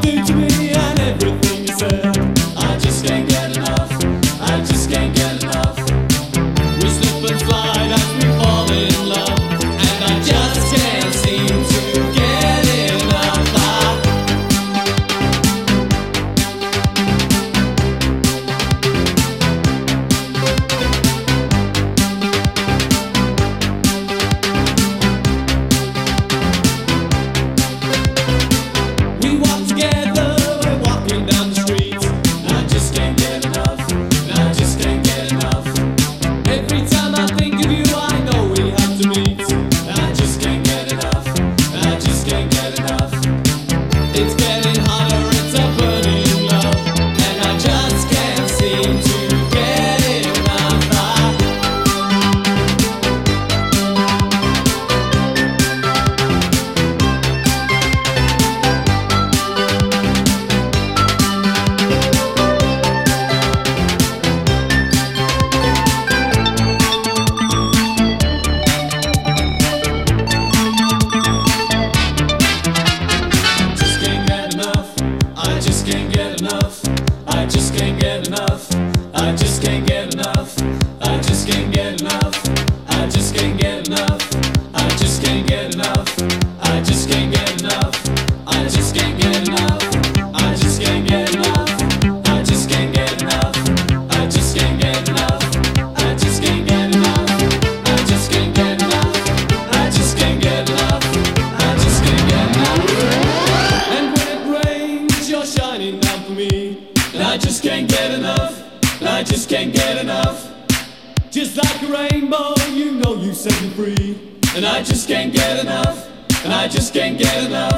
do to me and everything you said. I just can't get enough. I just can't get enough. We slip and slide as we fall in love, and I just can't seem to get enough. We walk together, we're walking down the street, and I just can't get enough. And I just can't get enough. Every time I think of you, I know we have to meet. And I just can't get enough. And I just can't get enough. It's getting hotter, it's a burning love, and I just can't seem to get enough. I just can't get enough. I just can't get enough. I just can't get enough. I just can't get enough. I just can't get enough. I just can't get enough. I just can't get enough. I just can't get enough. I just can't get enough. I just can't get enough. I just can't get enough. I just can't get enough. I just can't get enough. I just can't get enough. I just can't get enough. And when it rains, you're shining down for me, and I just can't get enough. And I just can't get enough. Just like a rainbow, you know you set me free, and I just can't get enough. And I just can't get enough.